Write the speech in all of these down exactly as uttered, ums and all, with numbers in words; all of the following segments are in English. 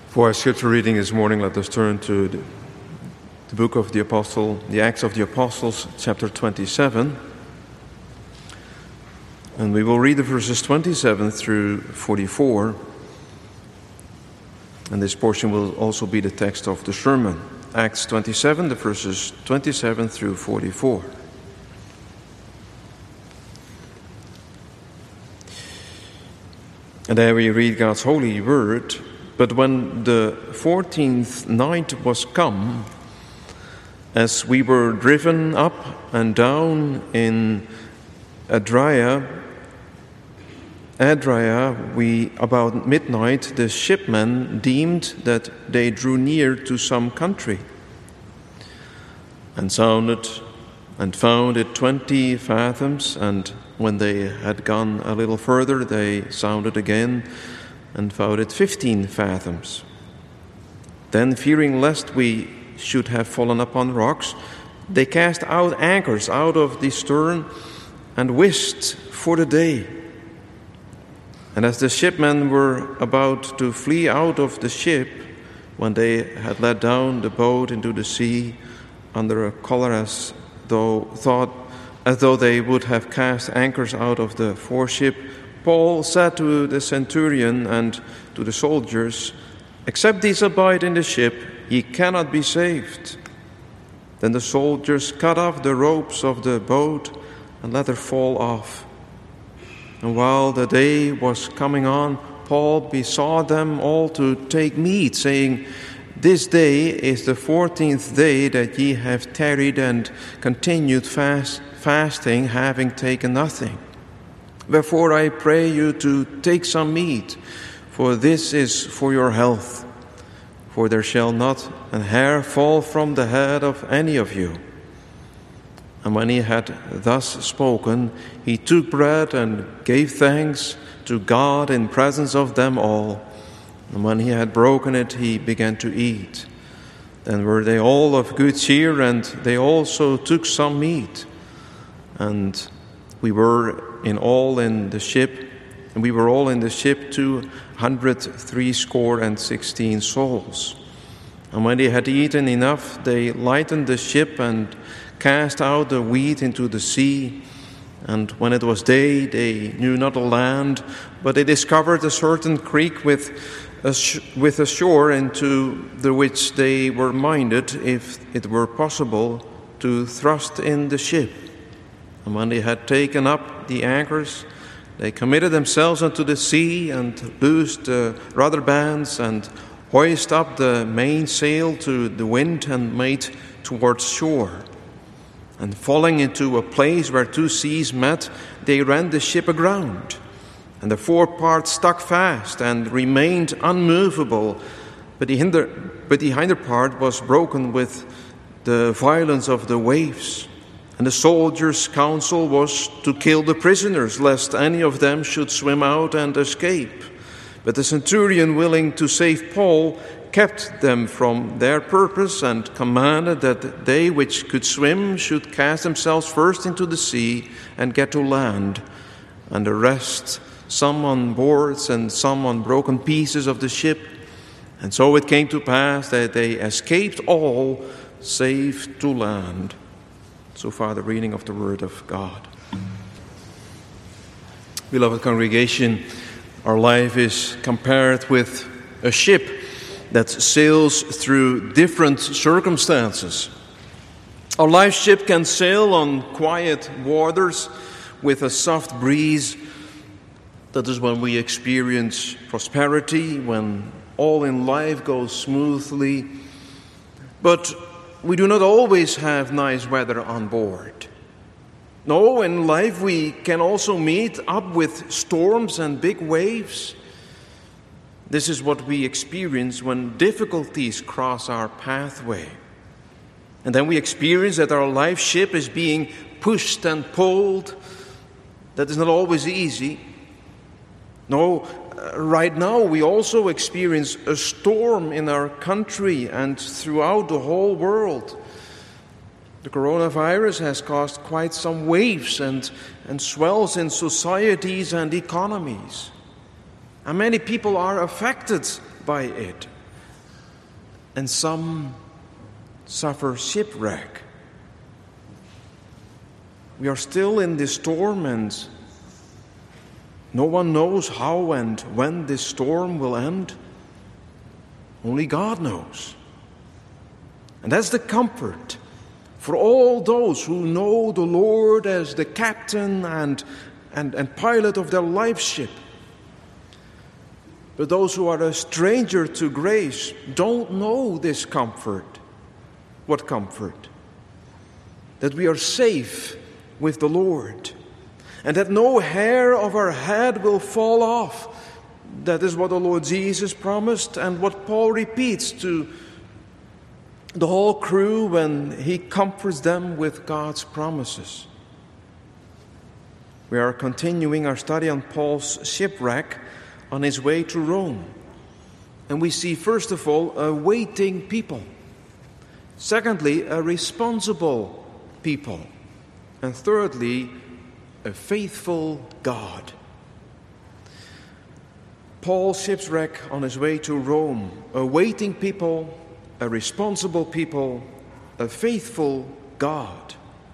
For our scripture reading this morning, let us turn to the, the book of the Apostle, the Acts of the Apostles, chapter twenty-seven. And we will read the verses twenty-seven through forty-four. And this portion will also be the text of the sermon. Acts twenty-seven, the verses twenty-seven through forty-four. And there we read God's holy word. But when the fourteenth night was come, as we were driven up and down in Adria, Adria, we about midnight, the shipmen deemed that they drew near to some country, and sounded and found it twenty fathoms, and when they had gone a little further, they sounded again, and found it fifteen fathoms. Then, fearing lest we should have fallen upon rocks, they cast out anchors out of the stern and whisked for the day. And as the shipmen were about to flee out of the ship, when they had let down the boat into the sea under a collar, as though thought as though they would have cast anchors out of the foreship, Paul said to the centurion and to the soldiers, "Except these abide in the ship, ye cannot be saved." Then the soldiers cut off the ropes of the boat and let her fall off. And while the day was coming on, Paul besought them all to take meat, saying, "This day is the fourteenth day that ye have tarried and continued fast, fasting, having taken nothing. Wherefore I pray you to take some meat, for this is for your health. For there shall not an hair fall from the head of any of you." And when he had thus spoken, he took bread and gave thanks to God in presence of them all. And when he had broken it, he began to eat. Then were they all of good cheer, and they also took some meat. And we were in all in the ship, and we were all in the ship two hundred threescore and sixteen souls. And when they had eaten enough, they lightened the ship and cast out the wheat into the sea. And when it was day, they knew not the land, but they discovered a certain creek with a, sh- with a shore, into the which they were minded, if it were possible, to thrust in the ship. And when they had taken up the anchors, they committed themselves unto the sea, and loosed the rudder bands, and hoisted up the mainsail to the wind, and made towards shore. And falling into a place where two seas met, they ran the ship aground. And the forepart stuck fast and remained unmovable, but the, hinder, but the hinder part was broken with the violence of the waves. And the soldiers' counsel was to kill the prisoners, lest any of them should swim out and escape. But the centurion, willing to save Paul, kept them from their purpose, and commanded that they which could swim should cast themselves first into the sea and get to land, and the rest, some on boards and some on broken pieces of the ship. And so it came to pass that they escaped all, save to land. So far, the reading of the Word of God. Beloved congregation, our life is compared with a ship that sails through different circumstances. Our life ship can sail on quiet waters with a soft breeze. That is when we experience prosperity, when all in life goes smoothly. But we do not always have nice weather on board. No, in life we can also meet up with storms and big waves. This is what we experience when difficulties cross our pathway. And then we experience that our life ship is being pushed and pulled. That is not always easy. No, right now we also experience a storm in our country and throughout the whole world. The coronavirus has caused quite some waves and, and swells in societies and economies. And many people are affected by it. and some suffer shipwreck. We are still in this storm, and no one knows how and when this storm will end. Only God knows. And that's the comfort for all those who know the Lord as the captain and, and, and pilot of their life ship. But those who are a stranger to grace don't know this comfort. What comfort? That we are safe with the Lord, and that no hair of our head will fall off. That is what the Lord Jesus promised, and what Paul repeats to the whole crew when he comforts them with God's promises. We are continuing our study on Paul's shipwreck on his way to Rome. And we see, first of all, a waiting people. Secondly, a responsible people. And thirdly, a faithful God. Paul's shipwreck on his way to Rome, a waiting people, a responsible people, a faithful God.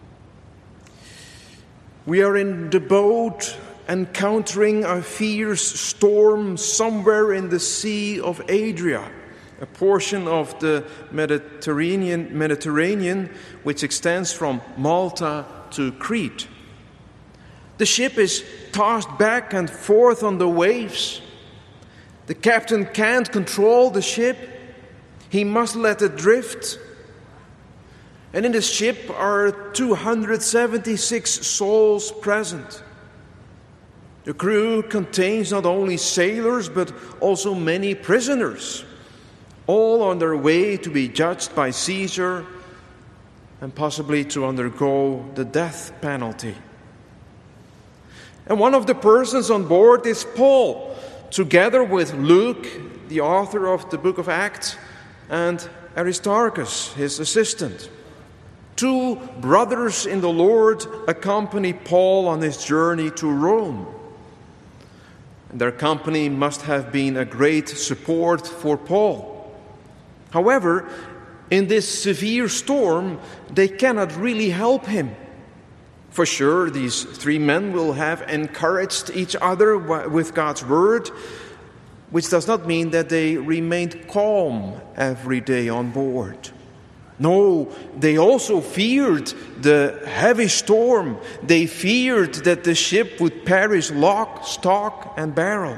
We are in the boat encountering a fierce storm somewhere in the Sea of Adria, a portion of the Mediterranean, Mediterranean which extends from Malta to Crete. The ship is tossed back and forth on the waves. The captain can't control the ship. He must let it drift. And in the ship are two hundred seventy-six souls present. The crew contains not only sailors, but also many prisoners, all on their way to be judged by Caesar and possibly to undergo the death penalty. And one of the persons on board is Paul, together with Luke, the author of the book of Acts, and Aristarchus, his assistant. Two brothers in the Lord accompany Paul on his journey to Rome. And their company must have been a great support for Paul. However, in this severe storm, they cannot really help him. For sure, these three men will have encouraged each other with God's word, which does not mean that they remained calm every day on board. No, they also feared the heavy storm. They feared that the ship would perish lock, stock, and barrel.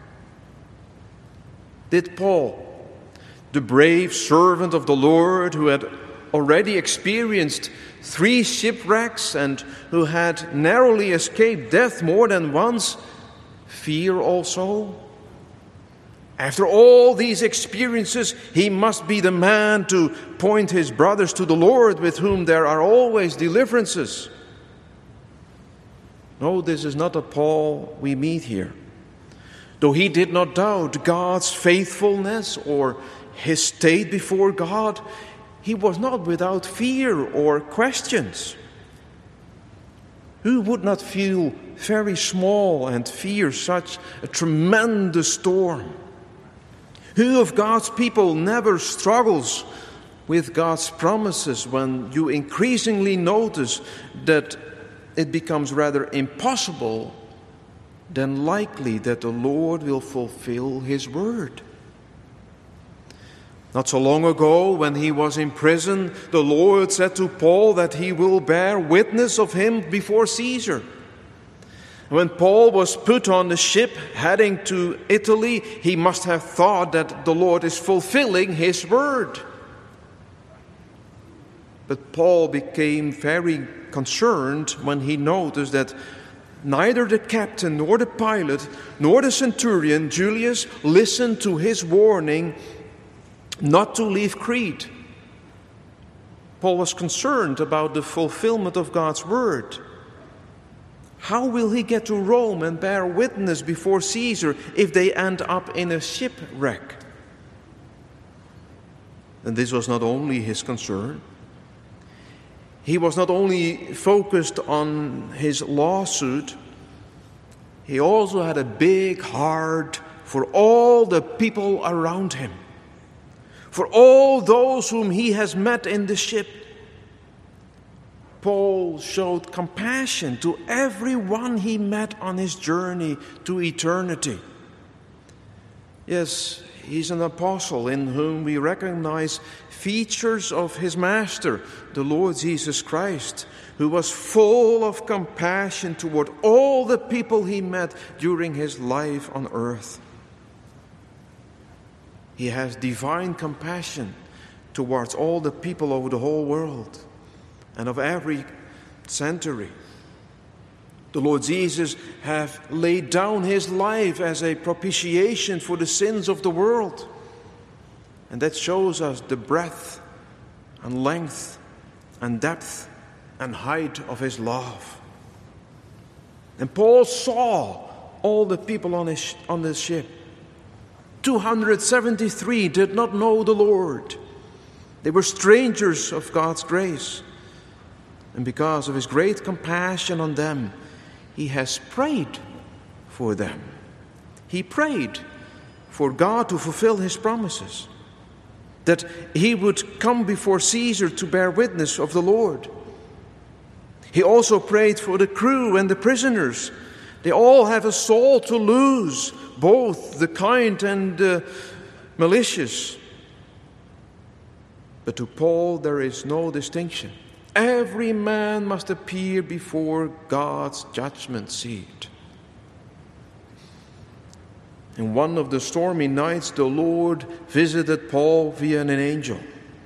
Did Paul, the brave servant of the Lord who had already experienced three shipwrecks and who had narrowly escaped death more than once, fear also? After all these experiences, he must be the man to point his brothers to the Lord, with whom there are always deliverances. No, this is not a Paul we meet here. Though he did not doubt God's faithfulness or his state before God, he was not without fear or questions. Who would not feel very small and fear such a tremendous storm? Who of God's people never struggles with God's promises when you increasingly notice that it becomes rather impossible than likely that the Lord will fulfill His word? Not so long ago, when he was in prison, the Lord said to Paul that he will bear witness of him before Caesar. When Paul was put on the ship heading to Italy, he must have thought that the Lord is fulfilling His word. But Paul became very concerned when he noticed that neither the captain nor the pilot nor the centurion Julius listened to his warning not to leave Crete. Paul was concerned about the fulfillment of God's word. How will he get to Rome and bear witness before Caesar if they end up in a shipwreck? And this was not only his concern. He was not only focused on his lawsuit, he also had a big heart for all the people around him. for all those whom he has met in the ship. Paul showed compassion to everyone he met on his journey to eternity. Yes, he's an apostle in whom we recognize features of his master, the Lord Jesus Christ, who was full of compassion toward all the people he met during his life on earth. He has divine compassion towards all the people over the whole world and of every century. The Lord Jesus has laid down his life as a propitiation for the sins of the world. And that shows us the breadth and length and depth and height of his love. And Paul saw all the people on his, on this ship. two hundred seventy-three did not know the Lord. They were strangers of God's grace. And because of his great compassion on them, he has prayed for them. He prayed for God to fulfill his promises, that he would come before Caesar to bear witness of the Lord. He also prayed for the crew and the prisoners. They all have a soul to lose, both the kind and the malicious. But to Paul there is no distinction. Every man must appear before God's judgment seat. In one of the stormy nights, the Lord visited Paul via an angel.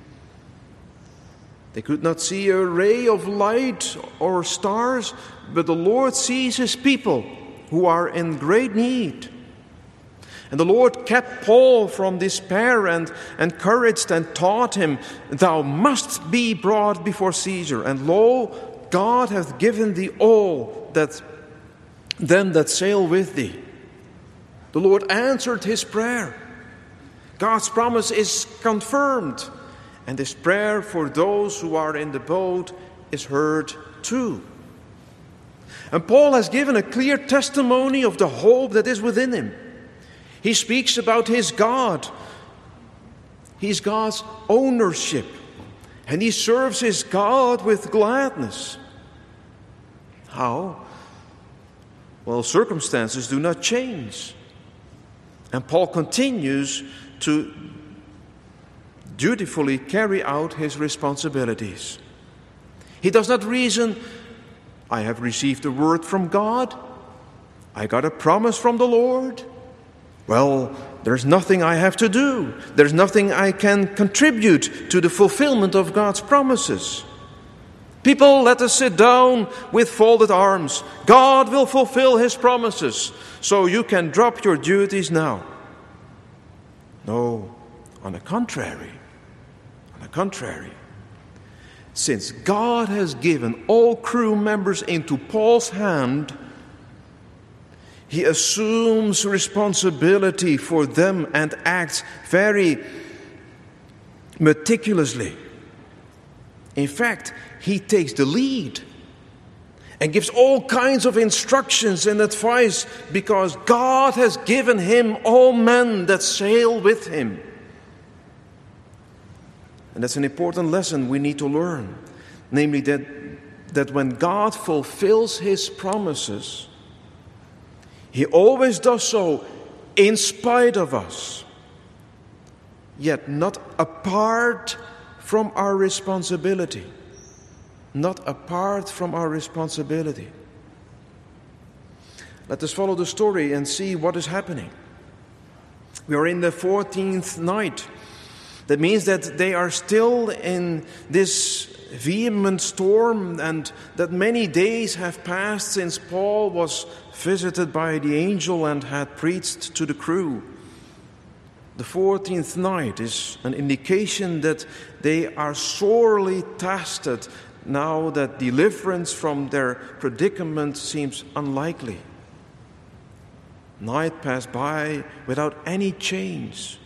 They could not see a ray of light or stars, but the Lord sees his people who are in great need. And the Lord kept Paul from despair and encouraged and taught him, "Thou must be brought before Caesar, and lo, God hath given thee all that them that sail with thee." The Lord answered his prayer. God's promise is confirmed, and his prayer for those who are in the boat is heard too. And Paul has given a clear testimony of the hope that is within him. He speaks about his God. He's God's ownership, and he serves his God with gladness. How? Well, circumstances do not change. And Paul continues to dutifully carry out his responsibilities. He does not reason, "I have received a word from God. I got a promise from the Lord. Well, there's nothing I have to do. There's nothing I can contribute to the fulfillment of God's promises. People, let us sit down with folded arms. God will fulfill his promises, so you can drop your duties now." No, on the contrary, on the contrary. Since God has given all crew members into Paul's hand, he assumes responsibility for them and acts very meticulously. In fact, he takes the lead and gives all kinds of instructions and advice because God has given him all men that sail with him. And that's an important lesson we need to learn. Namely that, that when God fulfills his promises, he always does so in spite of us, yet not apart from our responsibility. Not apart from our responsibility. Let us follow the story and see what is happening. We are in the fourteenth night. That means that they are still in this vehement storm, and that many days have passed since Paul was visited by the angel and had preached to the crew. The fourteenth night is an indication that they are sorely tested now that deliverance from their predicament seems unlikely. Night passed by without any change.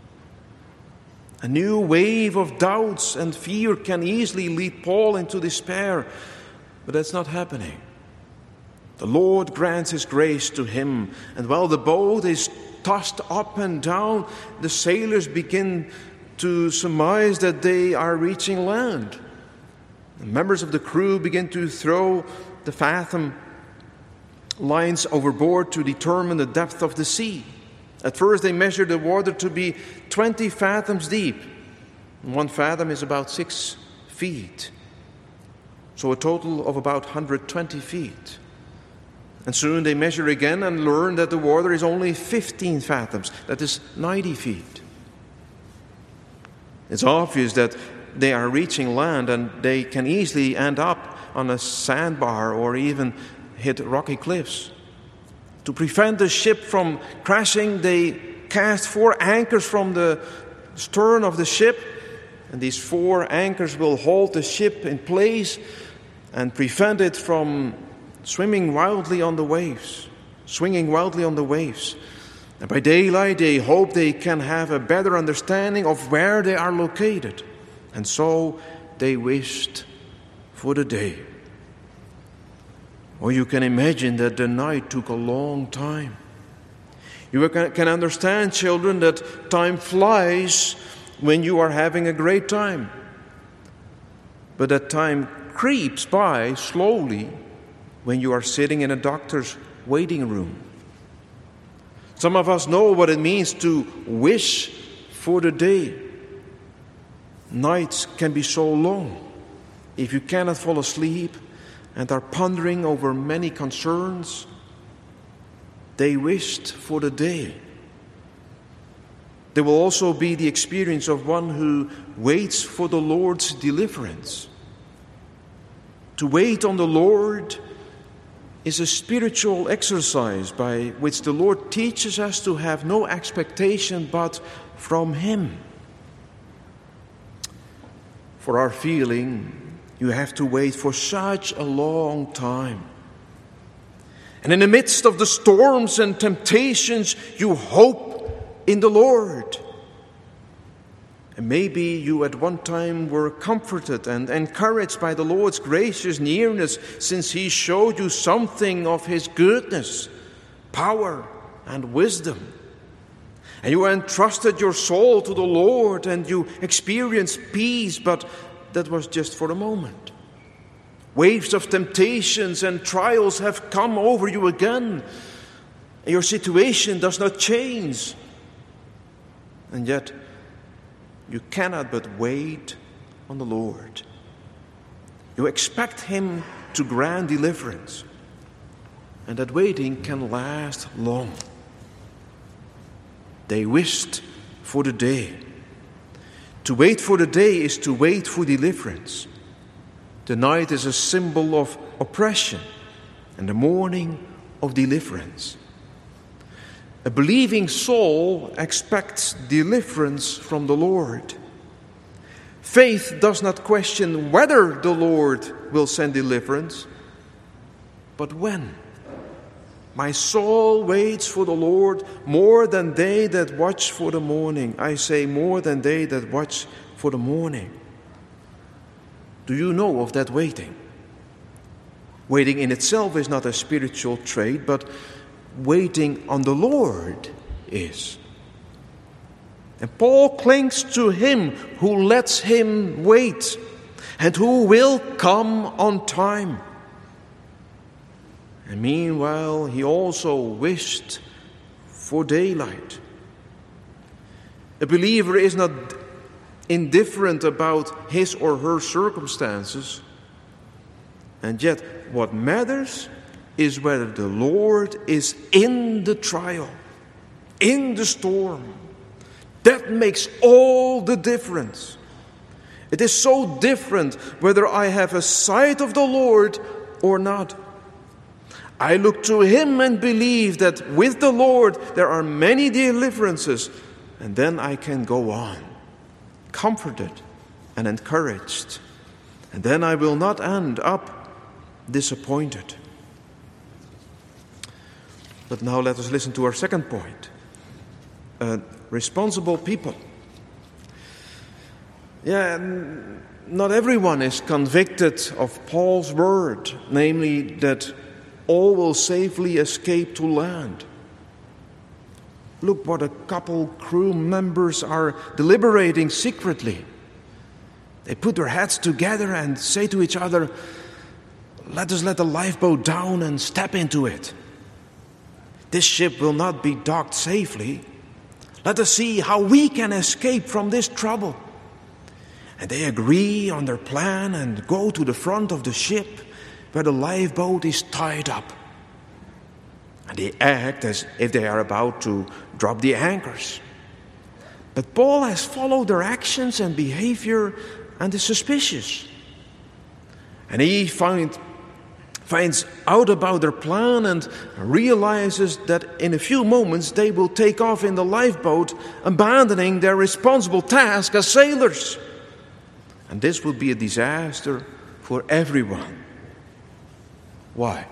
A new wave of doubts and fear can easily lead Paul into despair, but that's not happening. The Lord grants his grace to him, and while the boat is tossed up and down, the sailors begin to surmise that they are reaching land. The members of the crew begin to throw the fathom lines overboard to determine the depth of the sea. At first they measure the water to be twenty fathoms deep. One fathom is about six feet. So a total of about one hundred twenty feet. And soon they measure again and learn that the water is only fifteen fathoms. That is ninety feet. It's obvious that they are reaching land and they can easily end up on a sandbar or even hit rocky cliffs. To prevent the ship from crashing, they cast four anchors from the stern of the ship, and these four anchors will hold the ship in place and prevent it from swimming wildly on the waves, swinging wildly on the waves. And by daylight, they hope they can have a better understanding of where they are located. And so they wished for the day. Or you can imagine that the night took a long time. You can understand, children, that time flies when you are having a great time. But that time creeps by slowly when you are sitting in a doctor's waiting room. Some of us know what it means to wish for the day. Nights can be so long. If you cannot fall asleep and are pondering over many concerns, they wished for the day. There will also be the experience of one who waits for the Lord's deliverance. To wait on the Lord is a spiritual exercise by which the Lord teaches us to have no expectation but from Him. For our feeling, you have to wait for such a long time. And in the midst of the storms and temptations, you hope in the Lord. And maybe you at one time were comforted and encouraged by the Lord's gracious nearness, since He showed you something of His goodness, power, and wisdom. And you entrusted your soul to the Lord and you experienced peace, but that was just for a moment. Waves of temptations and trials have come over you again. And your situation does not change. And yet, you cannot but wait on the Lord. You expect Him to grant deliverance. And that waiting can last long. They wished for the day. To wait for the day is to wait for deliverance. The night is a symbol of oppression, and the morning of deliverance. A believing soul expects deliverance from the Lord. Faith does not question whether the Lord will send deliverance, but when. My soul waits for the Lord more than they that watch for the morning. I say more than they that watch for the morning. Do you know of that waiting? Waiting in itself is not a spiritual trait, but waiting on the Lord is. And Paul clings to Him who lets him wait and who will come on time. And meanwhile, he also wished for daylight. A believer is not indifferent about his or her circumstances. And yet, what matters is whether the Lord is in the trial, in the storm. That makes all the difference. It is so different whether I have a sight of the Lord or not. I look to Him and believe that with the Lord there are many deliverances, and then I can go on, comforted and encouraged. And then I will not end up disappointed. But now let us listen to our second point. Uh, responsible people. Yeah, not everyone is convicted of Paul's word, namely that all will safely escape to land. look what a couple crew members are deliberating secretly. They put their heads together and say to each other, let us let the lifeboat down and step into it. This ship will not be docked safely. Let us see how we can escape from this trouble. And they agree on their plan and go to the front of the ship where the lifeboat is tied up. And they act as if they are about to drop the anchors. But Paul has followed their actions and behavior and is suspicious. And he find, finds out about their plan and realizes that in a few moments they will take off in the lifeboat, abandoning their responsible task as sailors. And this will be a disaster for everyone. Why?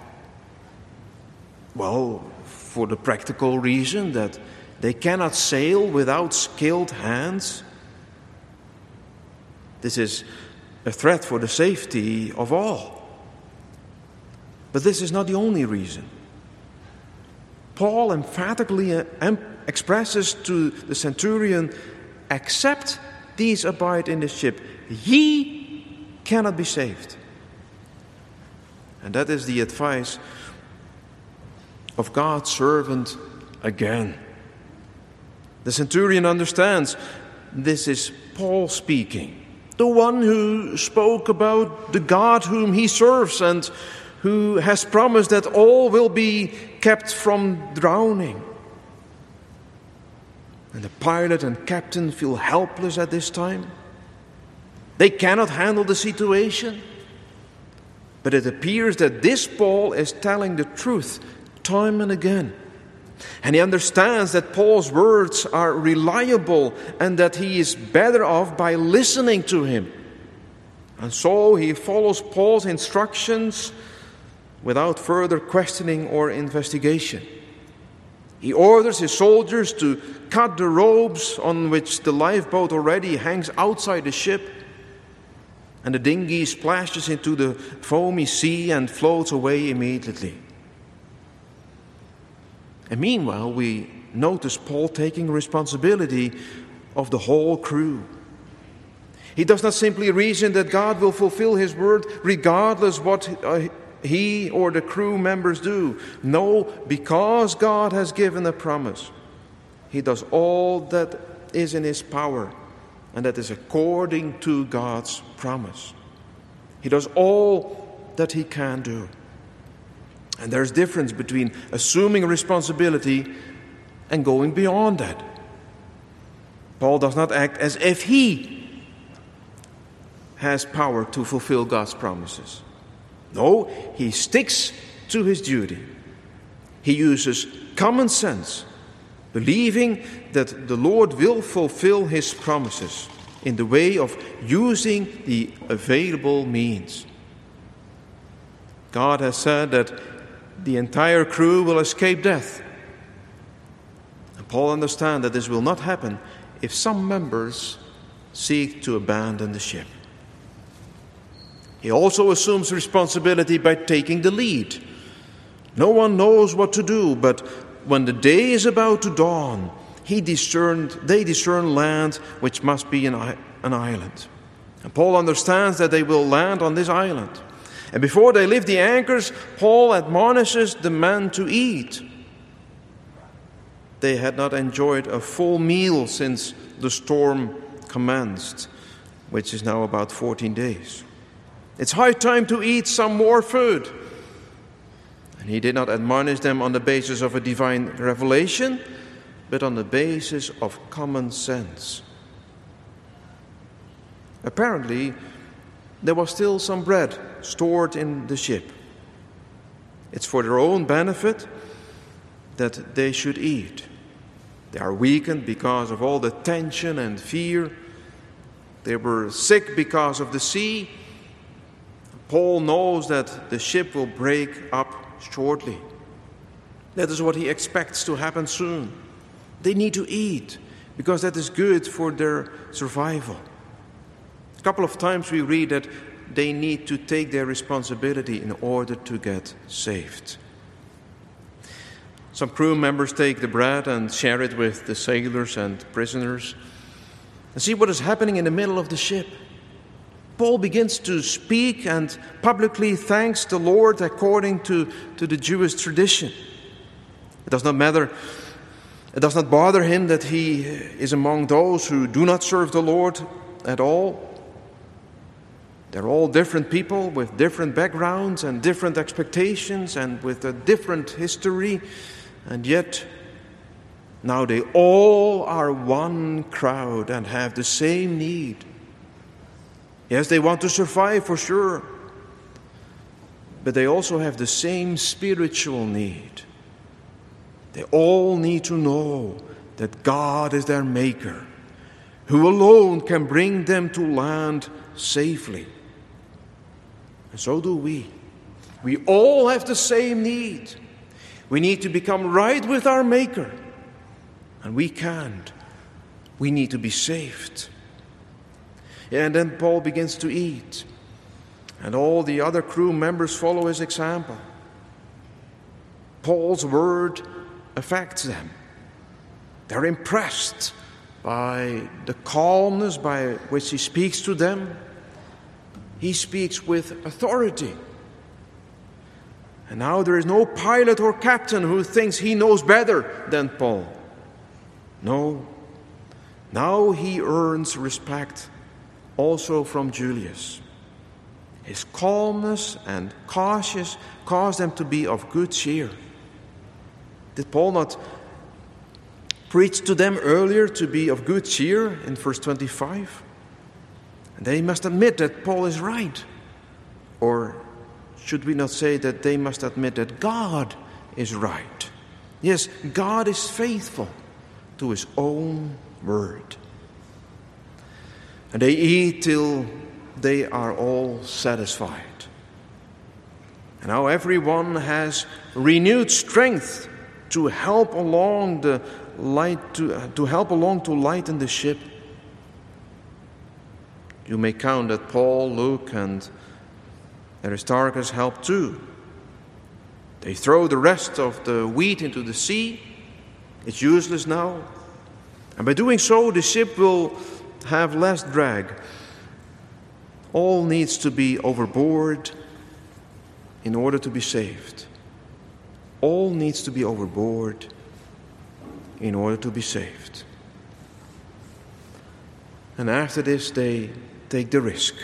Well, for the practical reason that they cannot sail without skilled hands. This is a threat for the safety of all. But this is not the only reason. Paul emphatically expresses to the centurion, except these abide in the ship, ye cannot be saved. And that is the advice of God's servant again. The centurion understands this is Paul speaking. The one who spoke about the God whom he serves and who has promised that all will be kept from drowning. And the pilot and captain feel helpless at this time. They cannot handle the situation. But it appears that this Paul is telling the truth time and again. And he understands that Paul's words are reliable and that he is better off by listening to him. And so he follows Paul's instructions without further questioning or investigation. He orders his soldiers to cut the ropes on which the lifeboat already hangs outside the ship, and the dinghy splashes into the foamy sea and floats away immediately. And meanwhile, we notice Paul taking responsibility of the whole crew. He does not simply reason that God will fulfill his word regardless what uh, he or the crew members do. No, because God has given a promise, he does all that is in his power, and that is according to God's promise. He does all that he can do. And there's difference between assuming responsibility and going beyond that. Paul does not act as if he has power to fulfill God's promises. No, he sticks to his duty. He uses common sense, believing that the Lord will fulfill his promises in the way of using the available means. God has said that the entire crew will escape death. And Paul understands that this will not happen if some members seek to abandon the ship. He also assumes responsibility by taking the lead. No one knows what to do, but when the day is about to dawn, he discerned, they discern land which must be an, an island. And Paul understands that they will land on this island. And before they lift the anchors, Paul admonishes the men to eat. They had not enjoyed a full meal since the storm commenced, which is now about fourteen days. It's high time to eat some more food. And he did not admonish them on the basis of a divine revelation, but on the basis of common sense. Apparently, there was still some bread stored in the ship. It's for their own benefit that they should eat. They are weakened because of all the tension and fear. They were sick because of the sea. Paul knows that the ship will break up shortly. That is what he expects to happen soon. They need to eat because that is good for their survival. A couple of times we read that they need to take their responsibility in order to get saved. Some crew members take the bread and share it with the sailors and prisoners. And see what is happening in the middle of the ship. Paul begins to speak and publicly thanks the Lord according to, to the Jewish tradition. It does not matter, it does not bother him that he is among those who do not serve the Lord at all. They're all different people with different backgrounds and different expectations and with a different history. And yet, now they all are one crowd and have the same need. Yes, they want to survive for sure, but they also have the same spiritual need. They all need to know that God is their maker, who alone can bring them to land safely. And so do we. We all have the same need. We need to become right with our Maker. And we can't. We need to be saved. And then Paul begins to eat. And all the other crew members follow his example. Paul's word affects them. They're impressed by the calmness by which he speaks to them. He speaks with authority. And now there is no pilot or captain who thinks he knows better than Paul. No. Now he earns respect also from Julius. His calmness and cautious cause them to be of good cheer. Did Paul not preach to them earlier to be of good cheer in verse twenty-five? And they must admit that Paul is right. Or should we not say that they must admit that God is right? Yes, God is faithful to his own word. And they eat till they are all satisfied. And now everyone has renewed strength to help along the light to, uh, to help along to lighten the ship. You may count that Paul, Luke, and Aristarchus help too. They throw the rest of the wheat into the sea. It's useless now. And by doing so, the ship will have less drag. All needs to be overboard in order to be saved. All needs to be overboard in order to be saved. And after this, they take the risk.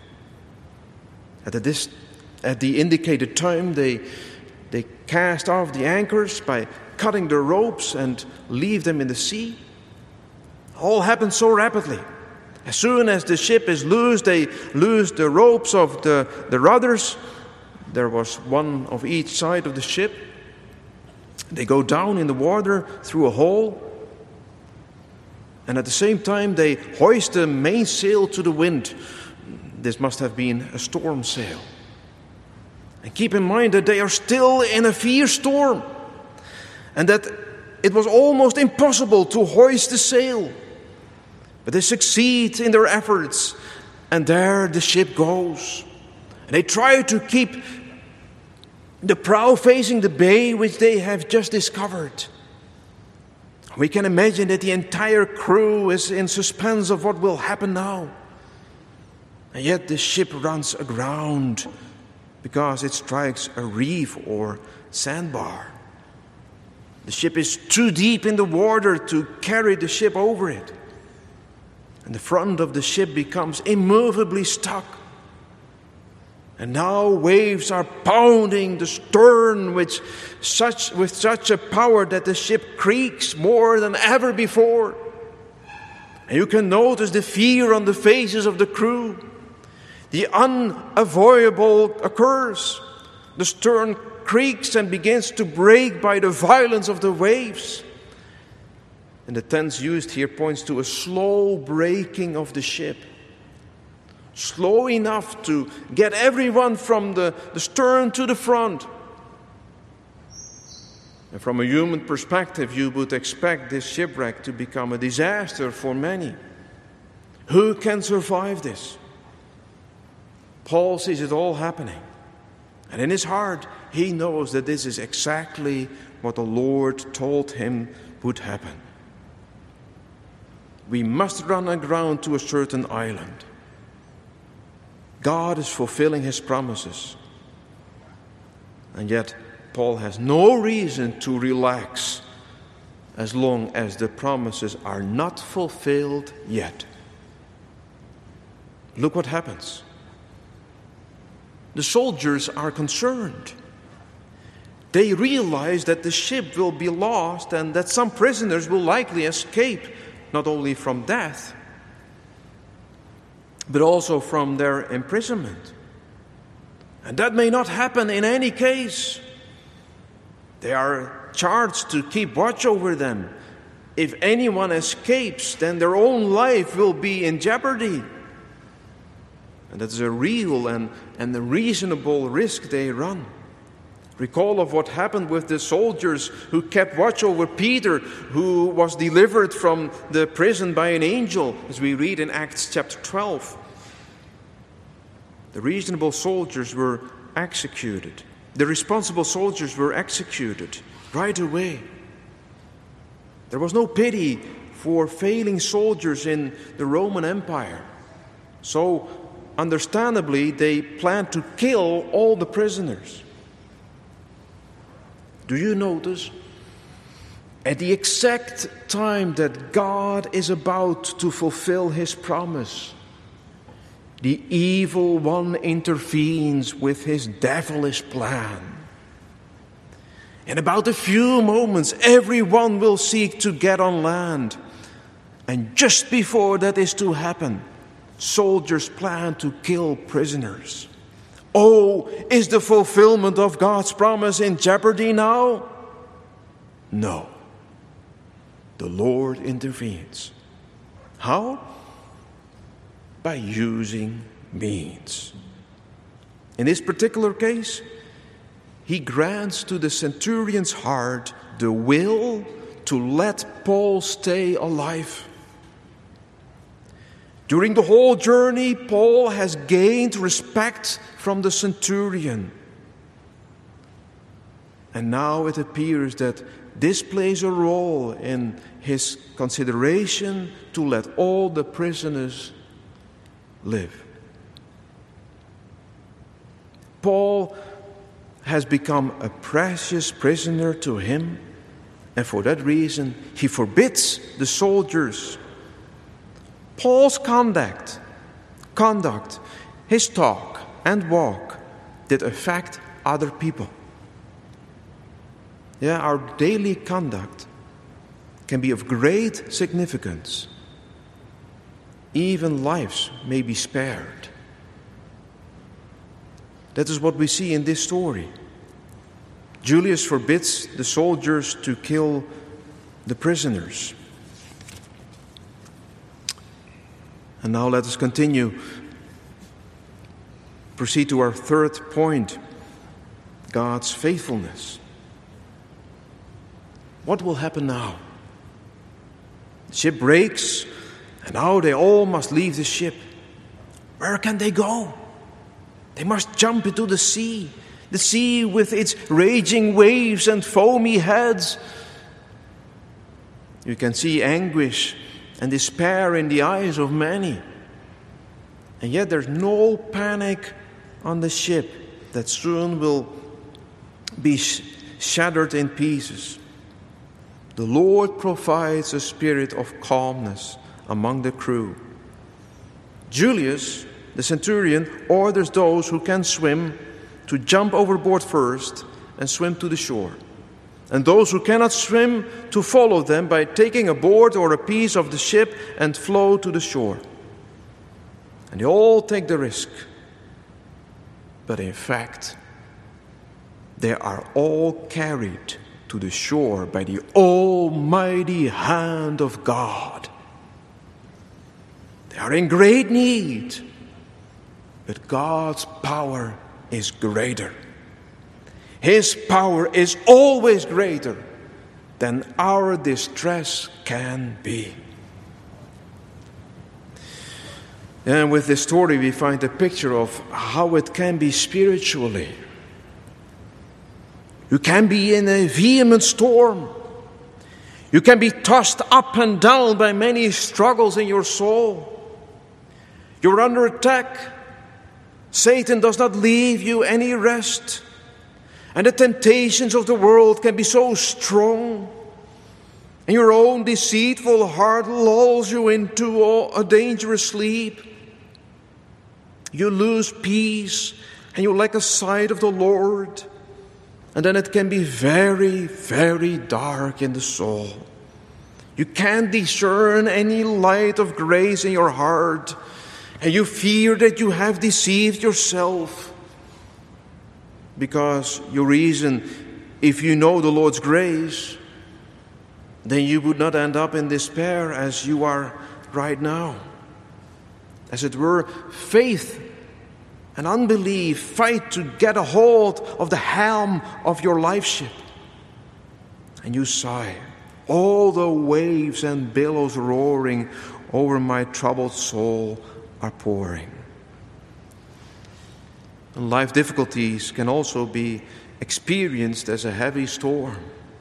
At the, at the indicated time, they, they cast off the anchors by cutting the ropes and leave them in the sea. All happens so rapidly. As soon as the ship is loose, they loose the ropes of the, the rudders. There was one of each side of the ship. They go down in the water through a hole. And at the same time, they hoist the mainsail to the wind. This must have been a storm sail. And keep in mind that they are still in a fierce storm. And that it was almost impossible to hoist the sail. But they succeed in their efforts. And there the ship goes. And they try to keep the prow facing the bay which they have just discovered. We can imagine that the entire crew is in suspense of what will happen now. And yet the ship runs aground because it strikes a reef or sandbar. The ship is too deep in the water to carry the ship over it. And the front of the ship becomes immovably stuck. And now waves are pounding the stern with such, with such a power that the ship creaks more than ever before. And you can notice the fear on the faces of the crew. The unavoidable occurs. The stern creaks and begins to break by the violence of the waves. And the tense used here points to a slow breaking of the ship. Slow enough to get everyone from the, the stern to the front. And from a human perspective, you would expect this shipwreck to become a disaster for many. Who can survive this? Paul sees it all happening. And in his heart, he knows that this is exactly what the Lord told him would happen. We must run aground to a certain island. God is fulfilling his promises. And yet, Paul has no reason to relax as long as the promises are not fulfilled yet. Look what happens. The soldiers are concerned. They realize that the ship will be lost and that some prisoners will likely escape, not only from death, but also from their imprisonment. And that may not happen in any case. They are charged to keep watch over them. If anyone escapes, then their own life will be in jeopardy. And that's a real and, and a reasonable risk they run. Recall of what happened with the soldiers who kept watch over Peter, who was delivered from the prison by an angel, as we read in Acts chapter twelve. The reasonable soldiers were executed. The responsible soldiers were executed right away. There was no pity for failing soldiers in the Roman Empire. So, understandably, they planned to kill all the prisoners. Do you notice? At the exact time that God is about to fulfill his promise, the evil one intervenes with his devilish plan. In about a few moments, everyone will seek to get on land. And just before that is to happen, soldiers plan to kill prisoners. Oh, is the fulfillment of God's promise in jeopardy now? No. The Lord intervenes. How? By using means. In this particular case, he grants to the centurion's heart the will to let Paul stay alive. During the whole journey, Paul has gained respect from the centurion. And now it appears that this plays a role in his consideration to let all the prisoners live. Paul has become a precious prisoner to him, and for that reason he forbids the soldiers. Paul's conduct, conduct, his talk and walk did affect other people. Yeah, our daily conduct can be of great significance. Even lives may be spared. That is what we see in this story. Julius forbids the soldiers to kill the prisoners. And now let us continue. Proceed to our third point, God's faithfulness. What will happen now? The ship breaks, and now they all must leave the ship. Where can they go? They must jump into the sea. The sea with its raging waves and foamy heads. You can see anguish and despair in the eyes of many. And yet there's no panic on the ship that soon will be sh- shattered in pieces. The Lord provides a spirit of calmness among the crew. Julius, the centurion, orders those who can swim to jump overboard first and swim to the shore, and those who cannot swim to follow them by taking a board or a piece of the ship and flow to the shore. And they all take the risk. But in fact, they are all carried to the shore by the almighty hand of God. They are in great need, but God's power is greater. His power is always greater than our distress can be. And with this story we find a picture of how it can be spiritually. You can be in a vehement storm. You can be tossed up and down by many struggles in your soul. You're under attack. Satan does not leave you any rest. And the temptations of the world can be so strong. And your own deceitful heart lulls you into a dangerous sleep. You lose peace and you lack a sight of the Lord. And then it can be very, very dark in the soul. You can't discern any light of grace in your heart. And you fear that you have deceived yourself. Because you reason, if you know the Lord's grace, then you would not end up in despair as you are right now. As it were, faith and unbelief fight to get a hold of the helm of your life ship. And you sigh, all the waves and billows roaring over my troubled soul are pouring. And life difficulties can also be experienced as a heavy storm.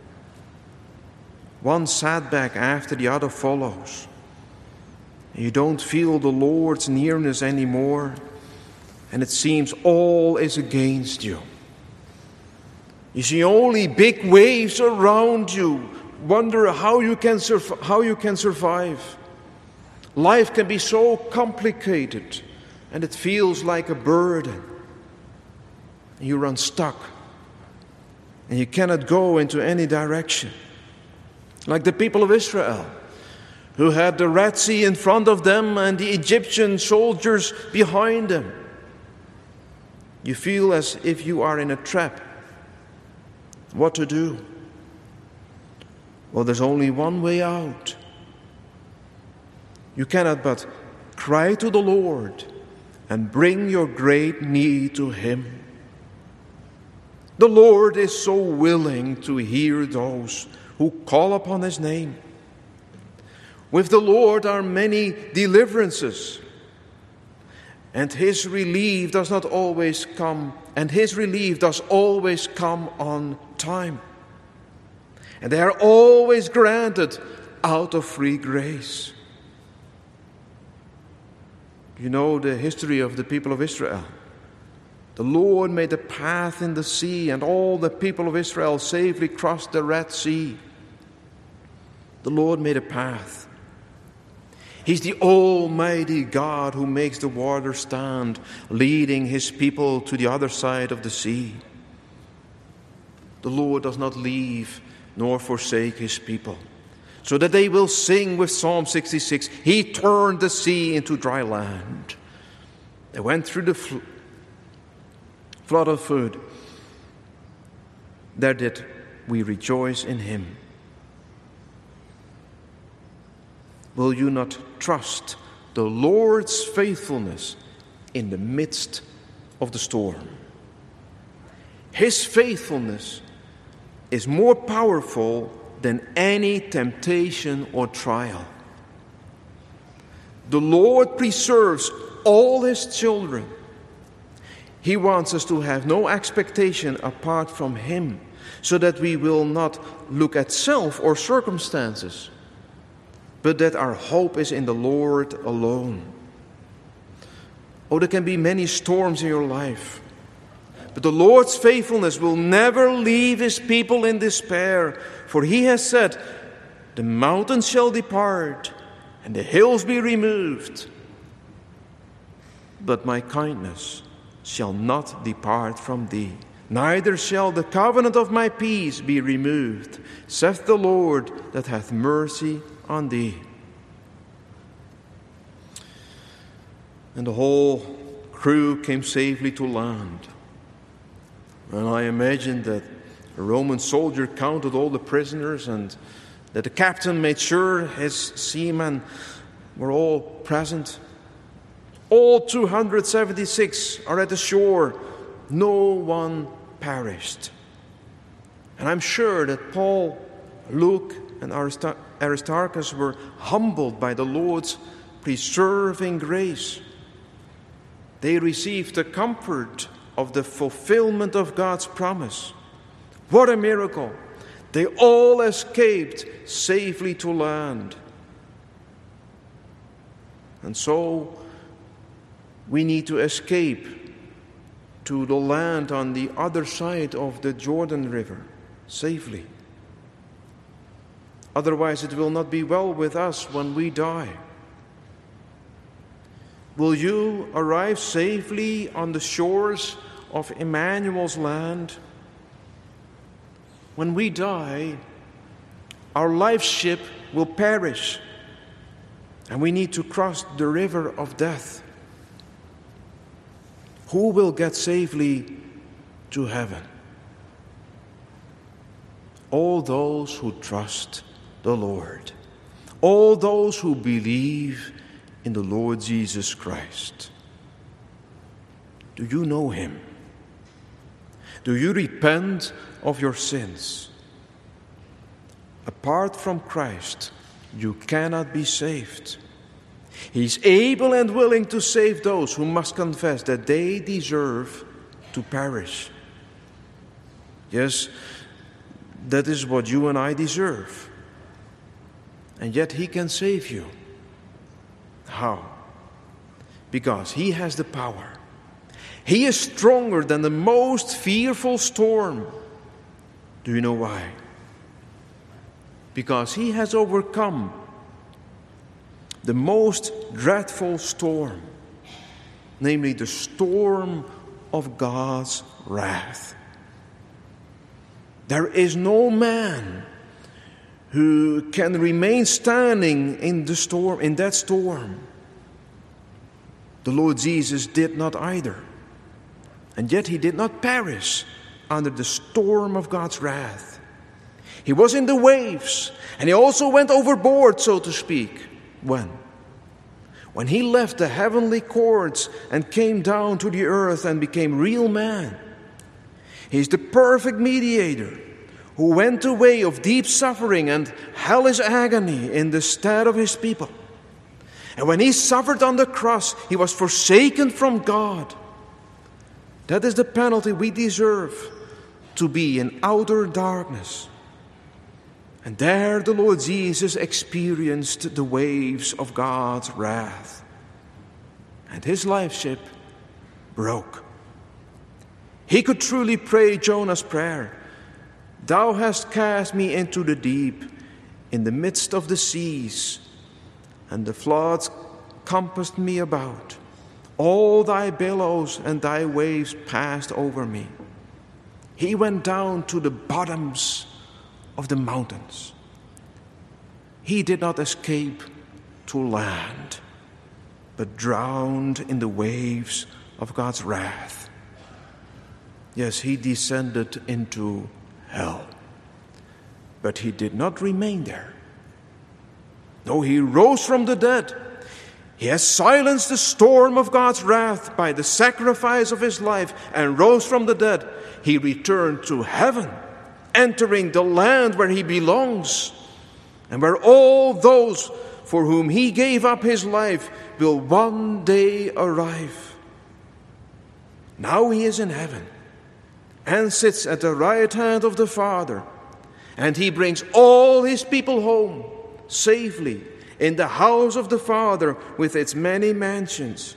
One setback after the other follows. You don't feel the Lord's nearness anymore, and it seems all is against you. You see only big waves around you, wonder how you can surf- how you can survive. Life can be so complicated, and it feels like a burden. You're unstuck, and you cannot go into any direction. Like the people of Israel, who had the Red Sea in front of them and the Egyptian soldiers behind them. You feel as if you are in a trap. What to do? Well, there's only one way out. You cannot but cry to the Lord and bring your great need to Him. The Lord is so willing to hear those who call upon His name. With the Lord are many deliverances, and His relief does not always come, and His relief does always come on time. And they are always granted out of free grace. You know the history of the people of Israel. The Lord made a path in the sea, and all the people of Israel safely crossed the Red Sea. The Lord made a path. He's the Almighty God who makes the water stand, leading His people to the other side of the sea. The Lord does not leave nor forsake His people, so that they will sing with Psalm sixty-six, He turned the sea into dry land. They went through the fl- flood of food. There did we rejoice in Him. Will you not trust the Lord's faithfulness in the midst of the storm? His faithfulness is more powerful than any temptation or trial. The Lord preserves all His children. He wants us to have no expectation apart from Him, so that we will not look at self or circumstances, but that our hope is in the Lord alone. Oh, there can be many storms in your life, but the Lord's faithfulness will never leave His people in despair. For He has said, the mountains shall depart and the hills be removed, but my kindness shall not depart from thee, neither shall the covenant of my peace be removed, saith the Lord that hath mercy on thee. And the whole crew came safely to land. And I imagine that a Roman soldier counted all the prisoners, and that the captain made sure his seamen were all present. All two hundred seventy-six are at the shore. No one perished. And I'm sure that Paul, Luke, and Aristarchus were humbled by the Lord's preserving grace. They received the comfort of the fulfillment of God's promise. What a miracle! They all escaped safely to land. And so we need to escape to the land on the other side of the Jordan River safely. Otherwise, it will not be well with us when we die. Will you arrive safely on the shores of Emmanuel's land? When we die, our life ship will perish, and we need to cross the river of death. Who will get safely to heaven? All those who trust the Lord, all those who believe in the Lord Jesus Christ. Do you know him? Do you repent of your sins? Apart from Christ, you cannot be saved. He is able and willing to save those who must confess that they deserve to perish. Yes, that is what you and I deserve. And yet he can save you. How? Because he has the power. He is stronger than the most fearful storm. Do you know why? Because he has overcome the most dreadful storm, namely the storm of God's wrath. There is no man who can remain standing in the storm, in that storm. The Lord Jesus did not either. And yet he did not perish under the storm of God's wrath. He was in the waves, and he also went overboard, so to speak. When? When he left the heavenly courts and came down to the earth and became real man. He is the perfect mediator who went the way of deep suffering and hellish agony in the stead of his people. And when he suffered on the cross, he was forsaken from God. That is the penalty we deserve, to be in outer darkness. And there the Lord Jesus experienced the waves of God's wrath. And his life ship broke. He could truly pray Jonah's prayer. Thou hast cast me into the deep, in the midst of the seas, and the floods compassed me about. All thy billows and thy waves passed over me. He went down to the bottoms of the mountains. He did not escape to land, but drowned in the waves of God's wrath. Yes, he descended into hell, but he did not remain there. No, he rose from the dead. He has silenced the storm of God's wrath by the sacrifice of his life and rose from the dead. He returned to heaven, entering the land where he belongs, and where all those for whom he gave up his life will one day arrive. Now he is in heaven and sits at the right hand of the Father, and he brings all his people home safely in the house of the Father with its many mansions.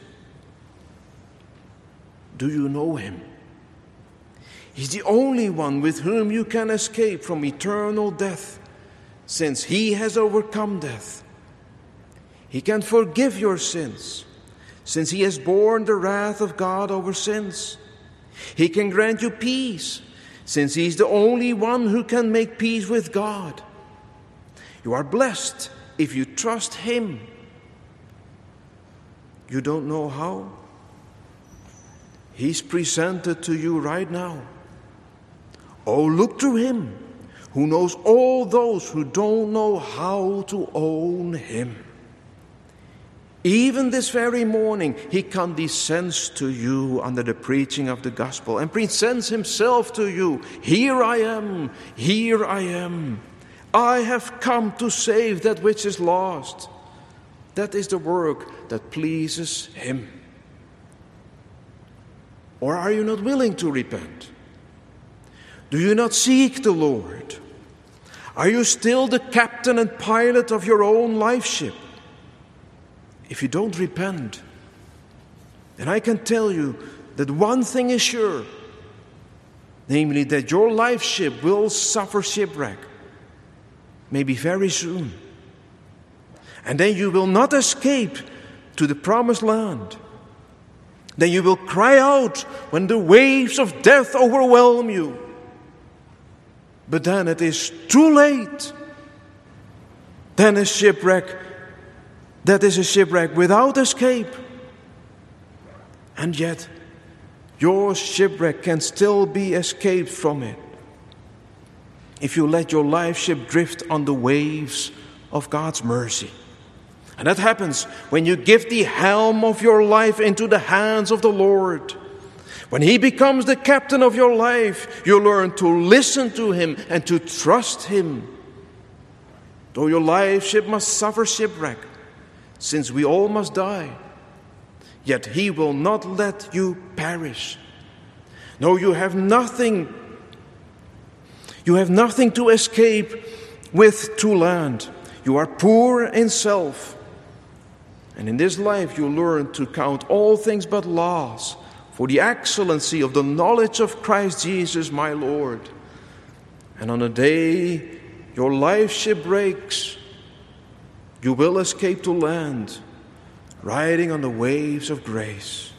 Do you know him? He's the only one with whom you can escape from eternal death, since he has overcome death. He can forgive your sins, since he has borne the wrath of God over sins. He can grant you peace, since he's the only one who can make peace with God. You are blessed if you trust him. You don't know how? He's presented to you right now. Oh, look to him who knows all those who don't know how to own him. Even this very morning, he condescends to you under the preaching of the gospel and presents himself to you. Here I am, here I am. I have come to save that which is lost. That is the work that pleases him. Or are you not willing to repent? Do you not seek the Lord? Are you still the captain and pilot of your own life ship? If you don't repent, then I can tell you that one thing is sure, namely that your life ship will suffer shipwreck, maybe very soon. And then you will not escape to the promised land. Then you will cry out when the waves of death overwhelm you. But then it is too late. Then a shipwreck, that is a shipwreck without escape. And yet, your shipwreck can still be escaped from it if you let your life ship drift on the waves of God's mercy. And that happens when you give the helm of your life into the hands of the Lord. When He becomes the captain of your life, you learn to listen to Him and to trust Him. Though your life ship must suffer shipwreck, since we all must die, yet He will not let you perish. No, you have nothing. You have nothing to escape with to land. You are poor in self. And in this life you learn to count all things but loss for the excellency of the knowledge of Christ Jesus my Lord. And on the day your life ship breaks, you will escape to land, riding on the waves of grace.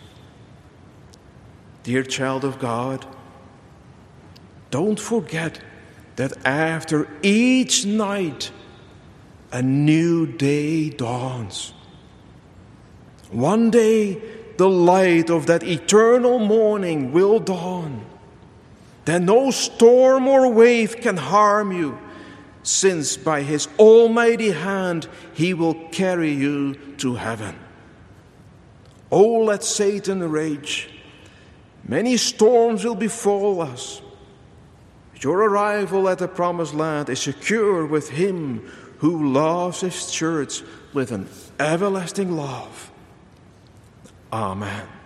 Dear child of God, don't forget that after each night a new day dawns. One day the light of that eternal morning will dawn. Then no storm or wave can harm you, since by His almighty hand He will carry you to heaven. Oh, let Satan rage. Many storms will befall us. Your arrival at the promised land is secure with Him who loves His church with an everlasting love. Amen.